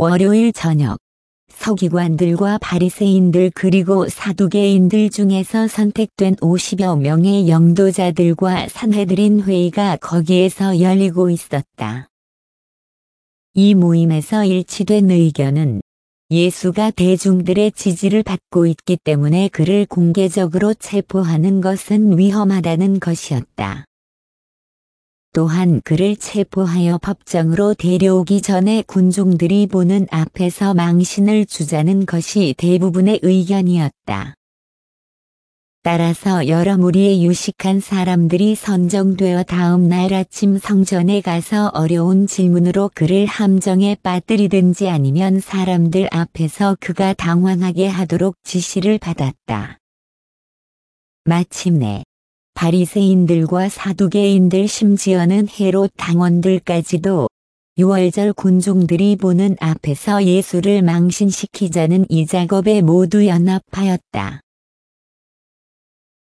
월요일 저녁, 서기관들과 바리새인들 그리고 사두개인들 중에서 선택된 50여 명의 영도자들과 산헤드린 회의가 거기에서 열리고 있었다. 이 모임에서 일치된 의견은 예수가 대중들의 지지를 받고 있기 때문에 그를 공개적으로 체포하는 것은 위험하다는 것이었다. 또한 그를 체포하여 법정으로 데려오기 전에 군중들이 보는 앞에서 망신을 주자는 것이 대부분의 의견이었다. 따라서 여러 무리의 유식한 사람들이 선정되어 다음 날 아침 성전에 가서 어려운 질문으로 그를 함정에 빠뜨리든지 아니면 사람들 앞에서 그가 당황하게 하도록 지시를 받았다. 마침내 바리새인들과 사두개인들 심지어는 헤롯 당원들까지도 유월절 군중들이 보는 앞에서 예수를 망신시키자는 이 작업에 모두 연합하였다.